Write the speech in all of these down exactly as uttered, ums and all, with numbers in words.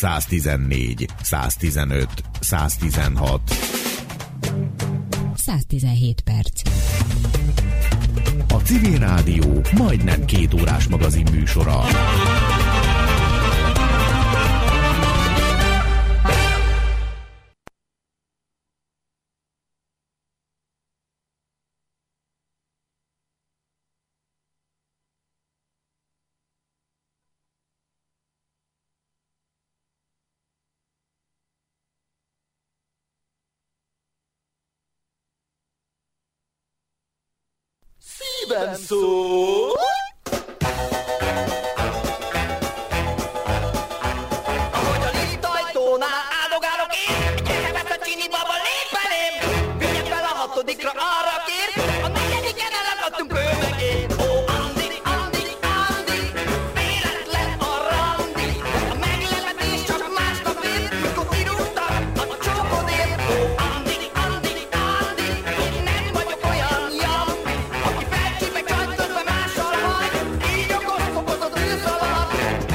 száztizennégy, száztizenöt, száztizenhat. száztizenhét perc. A Civil Rádió majdnem két órás magazin műsora. Szívem szól! Ahogy a liftajtónál áldogálok én, gyerek a csini baba lép belém, vigyek fel a hatodikra arra kér, a negyediken elakadtunk ő meg én. Ó, Andi, Andi, Andi, véletlen a randi, a meglepetés csak másnap ér, mikor kirúgtak a csókodért. Ó, Andi, Andi, Andi, én nem vagyok olyan jambi, aki felcsípek csajt közben mással haj, így okos fokozod űrszalat.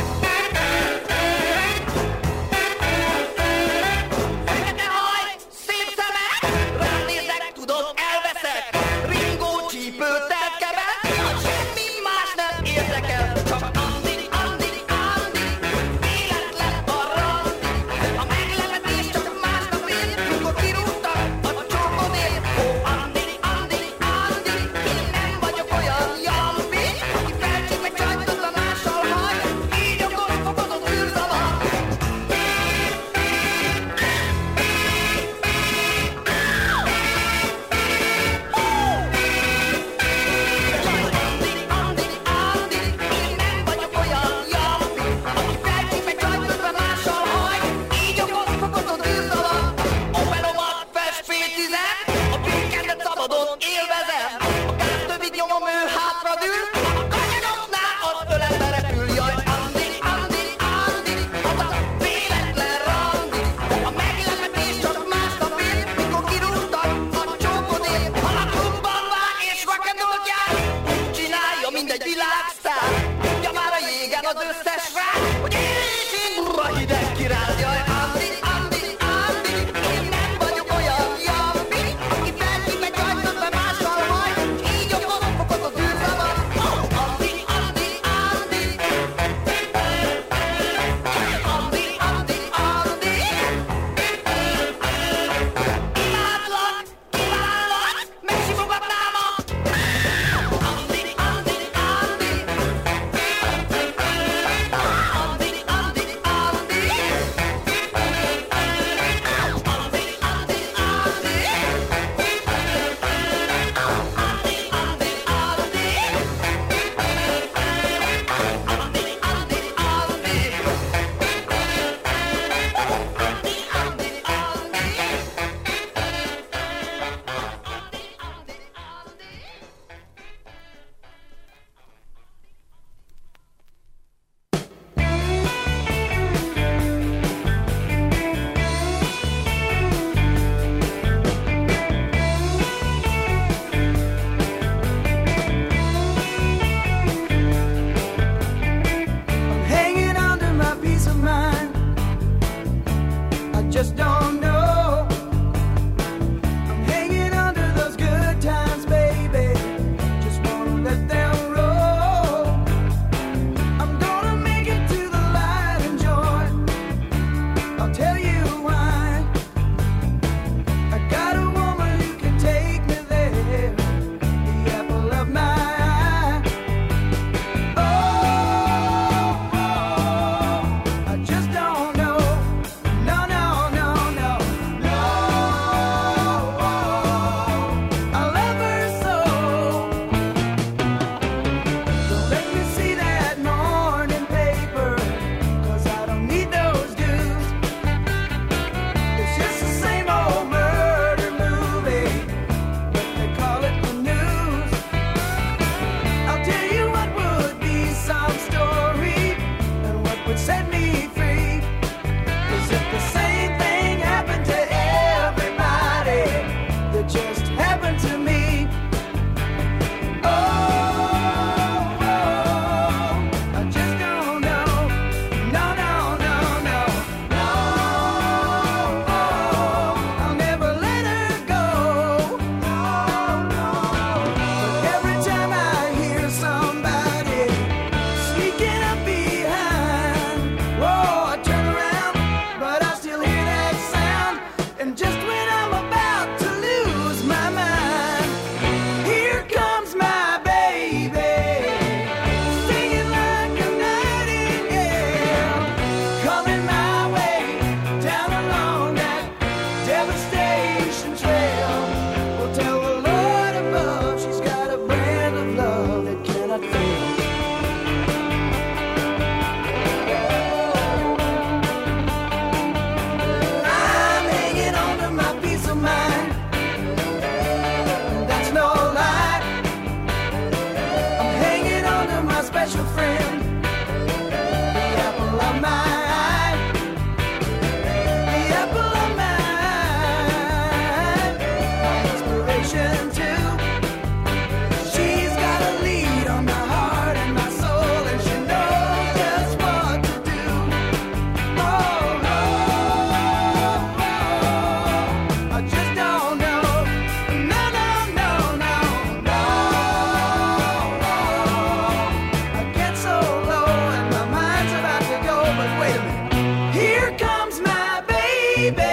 Fekete haj, szép szemek, rám nézek, tudod, elveszek, ringó csípőtelt kebel, semmi más nem érdekel, csak Andi, Andi, Andi, véletlen a randi, a meglepetés csak másnap ér, mikor kirúgtak a csókodért. Ó, Andi, Andi, Andi, én nem vagyok olyan jambi, aki felcsípek csajt közben mással haj, így okos fokozod űrzavar. Andi, Andi, Andi, én nem vagyok olyan jambi, aki felcsípek csajt közben mással haj, így okos fokozod űrzavar. Operomat fest fél tizen, a pinkendet szabadon élvezem, a gáztövid nyomom ő hátradül, a kanyaroknál az ölembe repül. Jaj, Andi, Andi, Andi, az a véletlen randi, a meglepetés csak másnap ér, mikor kirúgtak a csókodért. Ha a klubban vág és rock'n'rollt jár, úgy csinálja, mint egy világsztár, tudja már a jégen az összes rák, hogy én is én burra hideg király. Jaj, Andi, Andi, Andi, én nem vagyok olyan jambi, aki felcsípek csajt közben mással haj, így okos fokozod űrzavar. Andi, Andi, Andi, Andi, Andi, Andi, imádlak, kívánlak, megsimogatnám a Andi, Andi, Andi, Andi, Andi, Andi, Hanging under my peace of mind. I just don't know. I'm hanging under those good times, baby. Just wanna let them roll. I'm gonna make it to the light and joy. I'll tell you why. I got a woman who can take me there. The apple of my eye. Oh, I just don't know. No, no, no, wait a minute. Here comes my baby.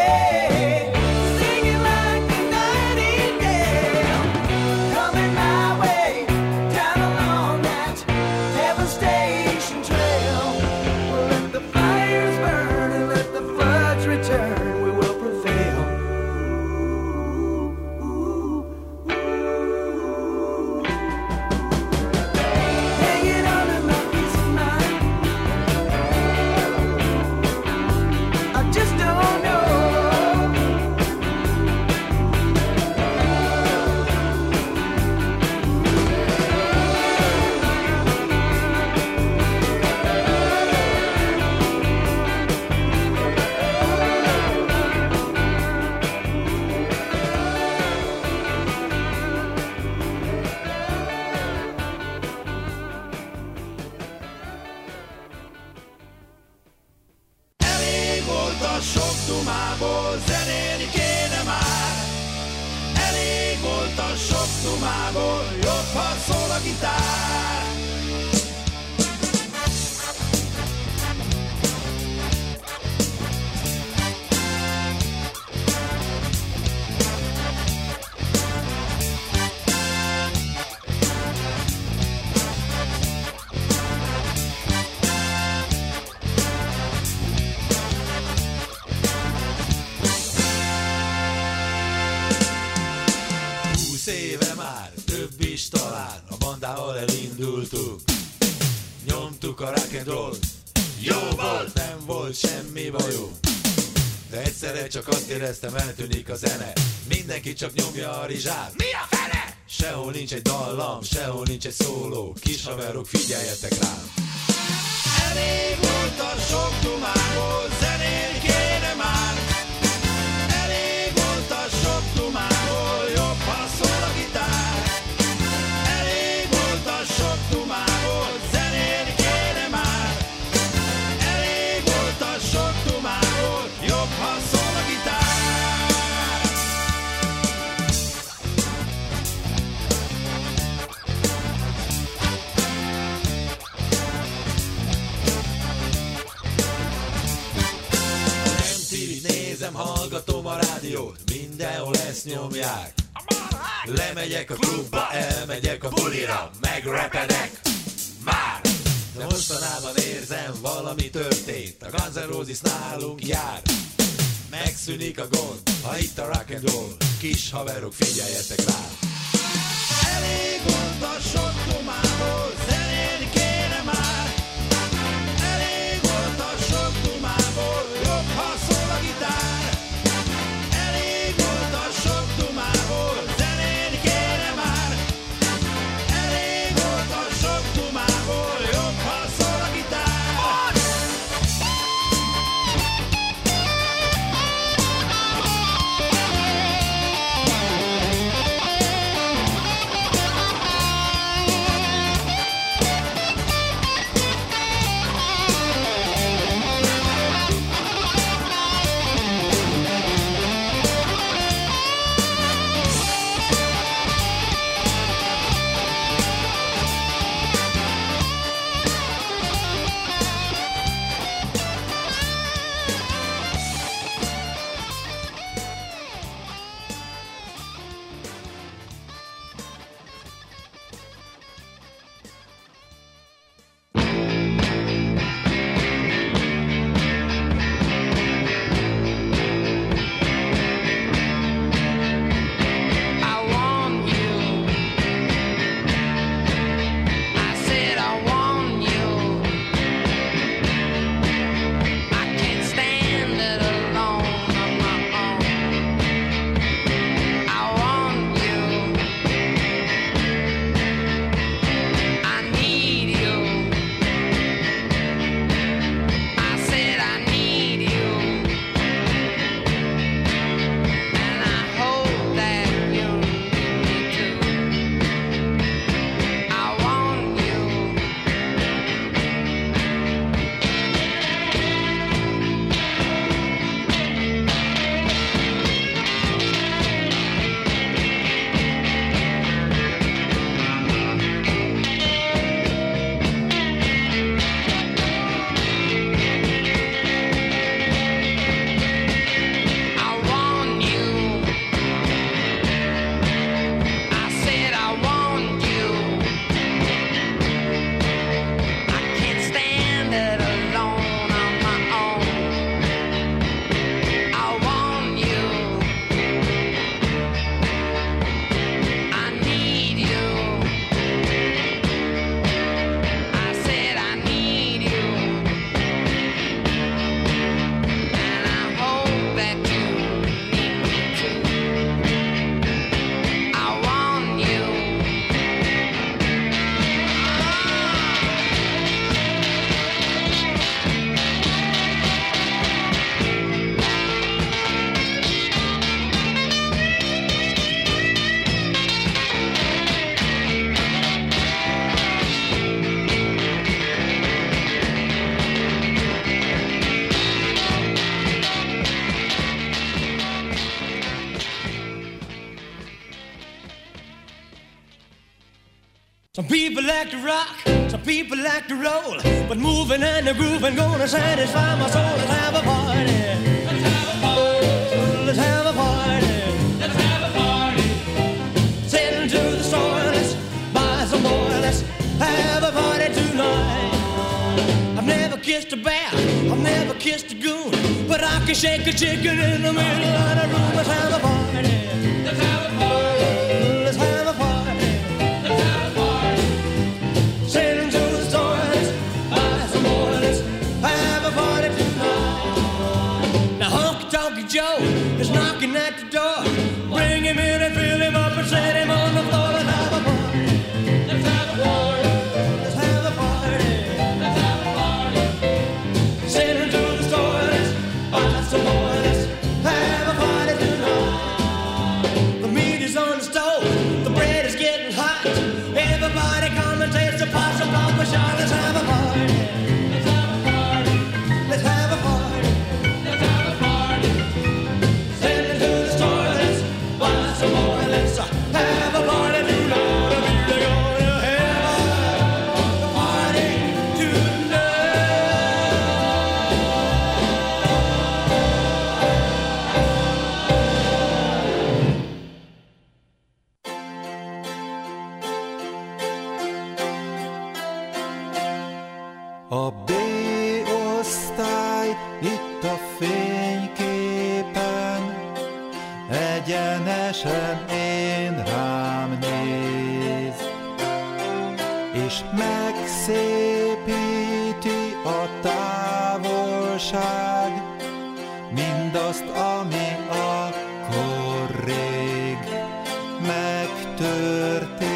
Nyomtuk a rock and roll, jó volt, nem volt semmi bajom. De egyszerre csak azt éreztem, eltűnik a zene. Mindenki csak nyomja a rizsát. Mi a fene? Sehol nincs egy dallam, sehol nincs egy szóló. Kis haverok, figyeljetek rám. Elég volt a sok dumából, zenélni kéne már. Elég volt a sok dumából, jobb ha szól a gitár. Elég volt a sok dumából, zenélni kéne már. Elég volt a sok dumából, jobb ha szól a gitár. Nézem, hallgatom a rádiót, mindenhol ezt nyomják. Lemegyek a klubba, elmegyek a bulira, megrepedek már. De mostanában érzem, valami történt, a Guns N' Roses nálunk jár. Megszűnik a gond, ha itt a rock and roll, kis haverok, figyeljetek rá. Elég volt a sok dumából, zenélni kéne már. Elég volt a sok dumából, jobb ha szól a gitár. Elég volt a sok dumából, zenélni kéne már. Elég volt a sok dumából, jobb ha szól a gitár. Some people like to rock, some people like to roll, but moving and the grooving gonna satisfy my soul. Let's have a party. Let's have a party. Let's have a party. Let's have a party. Sitting to the store, let's buy some more. Let's have a party tonight. I've never kissed a bear, I've never kissed a goon, but I can shake a chicken in the middle of the room. Let's have a party. Let's have a party. Let's have a party. Let's have a party. Sitting to the store, let's buy some more. Let's have a party tonight. Now Honky Tonky Joe is knocking at the door. Bring him in and fill him up and set him on the floor. Let's have a party. Let's have a party. Let's have a party. Let's have a party. Sitting to the store, let's buy some more. Let's have a party tonight. The meat is on the stove, the bread is getting hot. Everybody come and taste the pot, some Papa Shot. Let's have a party. Let's have a party. Let's have a party. Let's have a party. Sitting to the store, let's buy some more. Let's have a party tonight. We're gonna have a party tonight. A B-osztály itt a fényképen, egyenesen én rám néz, és megszépíti a távolság, mindazt, ami akkor rég megtörtént.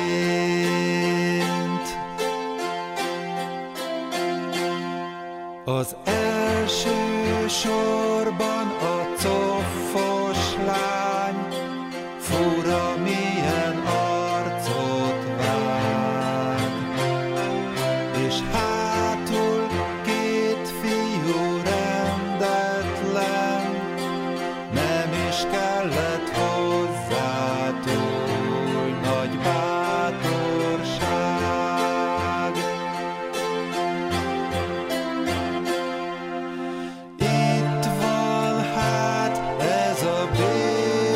Az első sorban a coffos lány fura milyen arcot vág, és hátul két fiú rendetlen, nem is kellett hozzá túl nagy bátorság. Itt van hát ez a bék,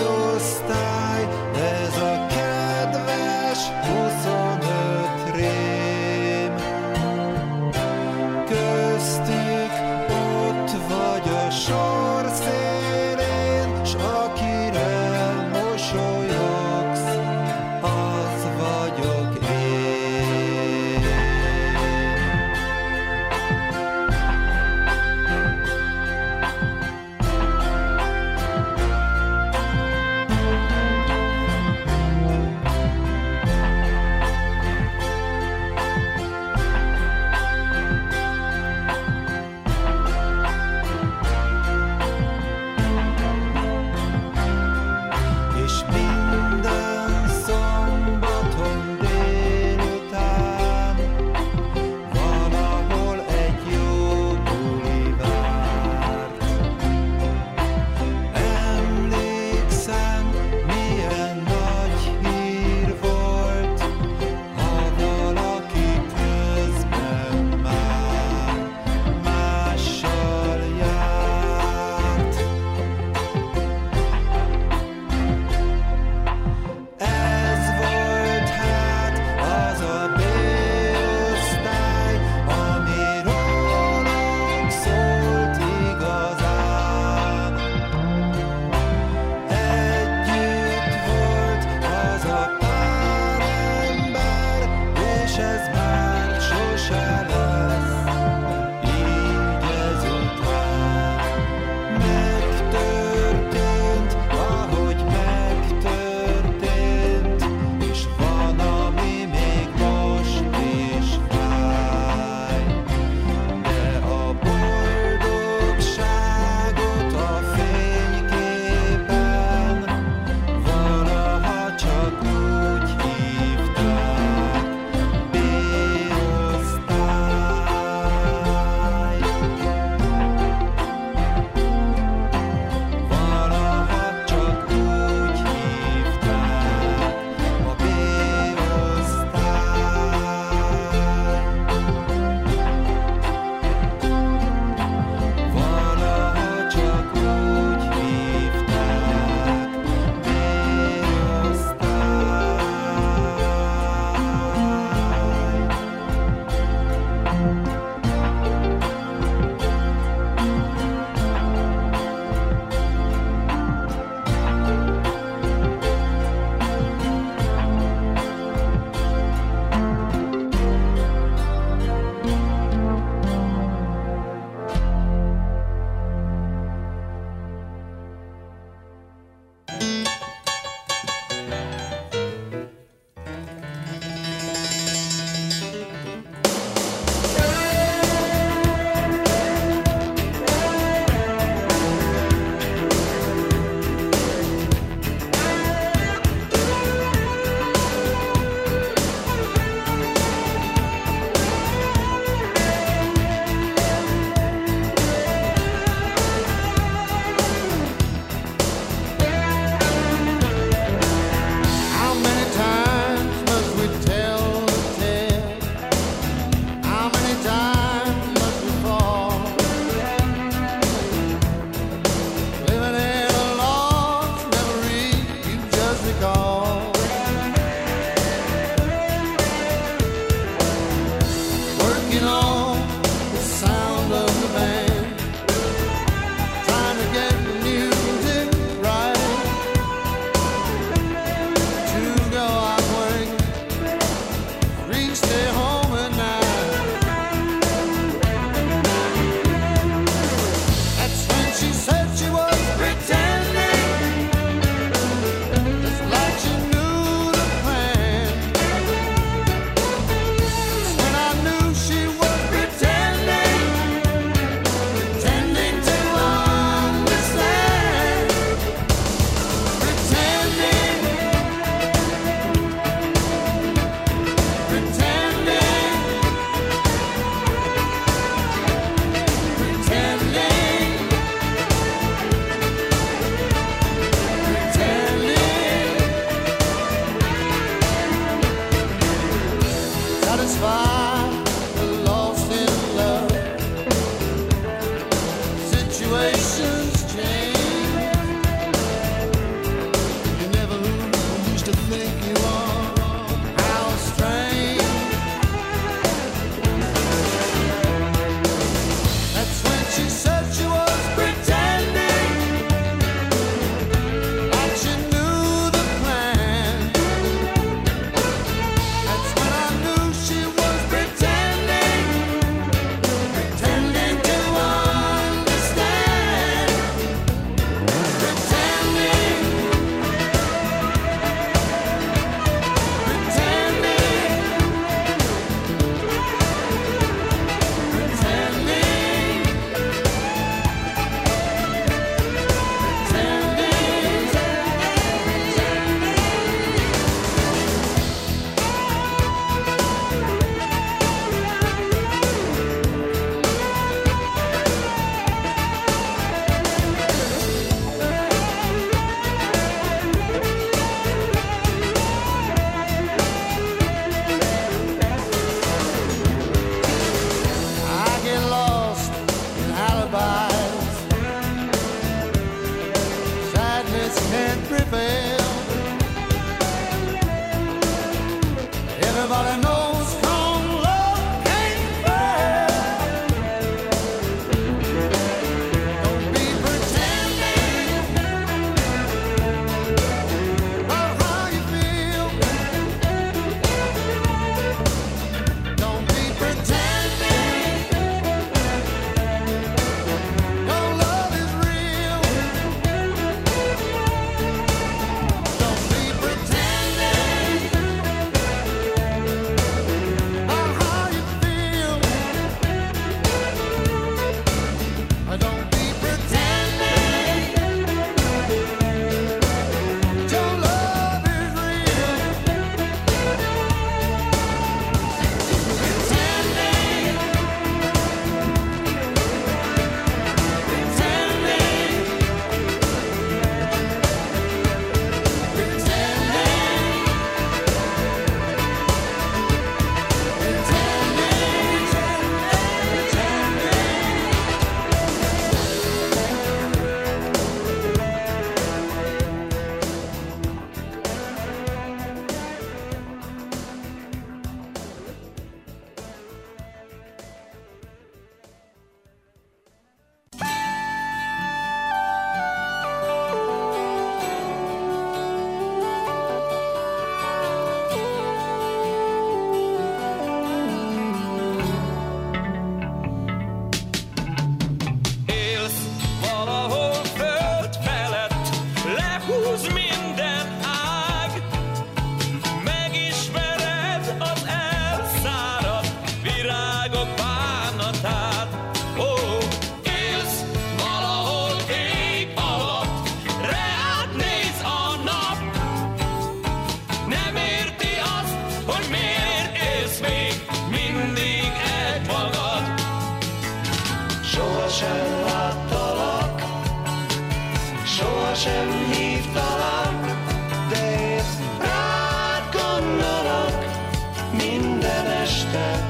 Sohasem láttalak, sohasem hívtalak, de én rád gondolok minden este.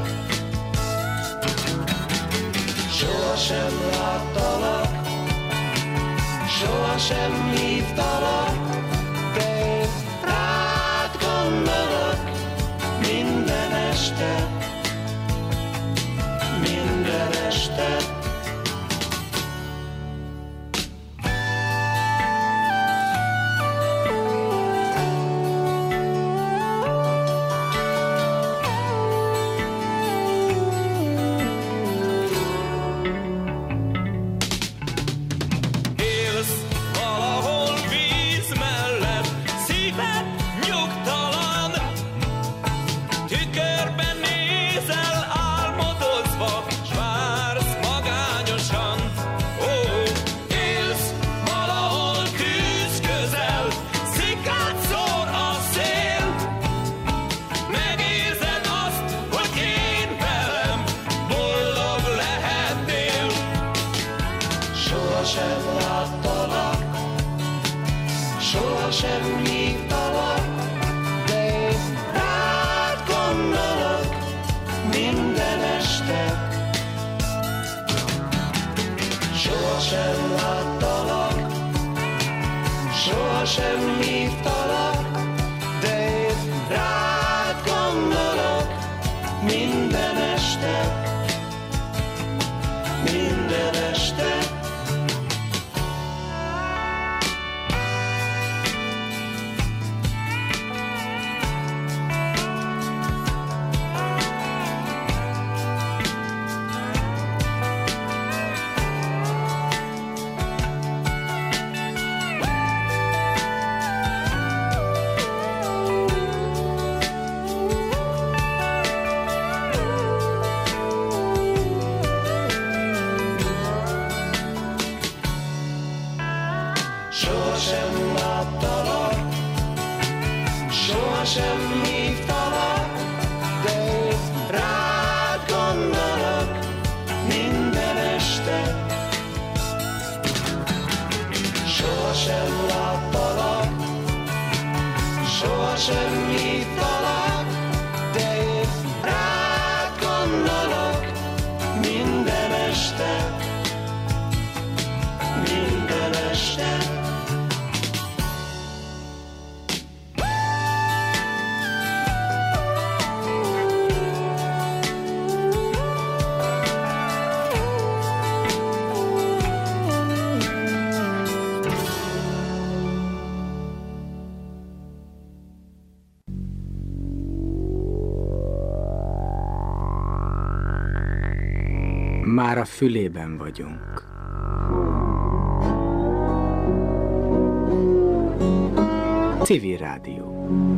Sohasem láttalak, sohasem hívtalak, de én rád gondolok minden este, minden este. Már a fülében vagyunk. Civil Rádió.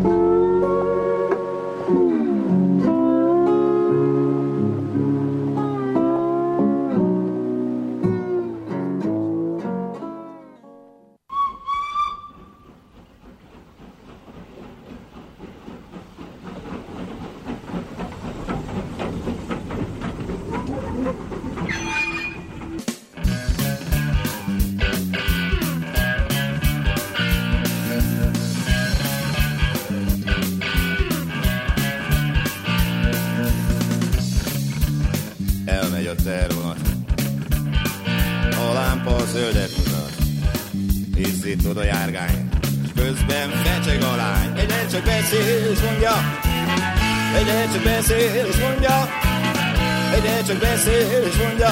Csak beszél és mondja,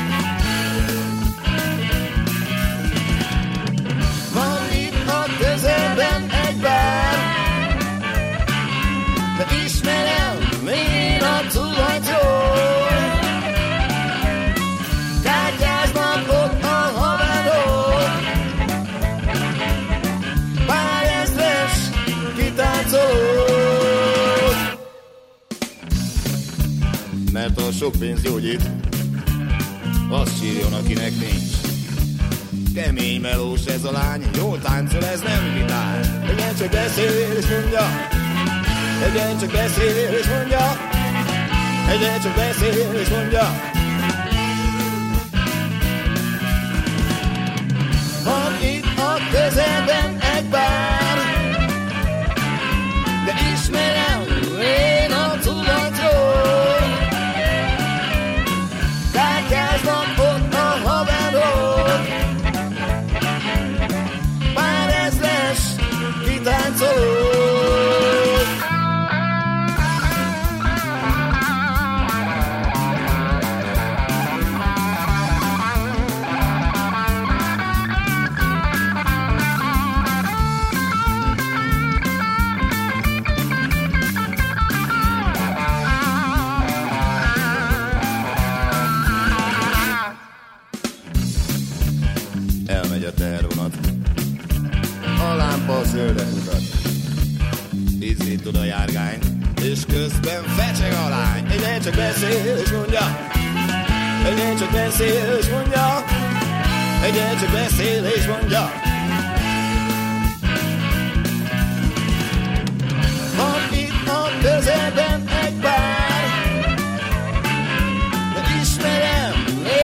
van itt a közelben egy bár, de ismerem én a tulajtól. Kártyáznak ott a havádok, pár ezres kitáncolók. Mert a sok pénz gyógyít, azt sírjon, akinek nincs. Kemény melós ez a lány, jól táncol, ez nem vitál. Egyen csak beszél és mondja, egyen csak beszél és mondja, egyen csak beszél és mondja. megy a tervonat. A lámpa zöldet mutat. Ízlít tud a járgány, és közben fecseg a lány. Egyre csak beszél és mondja, egyre csak beszél és mondja, egyre csak beszél és mondja.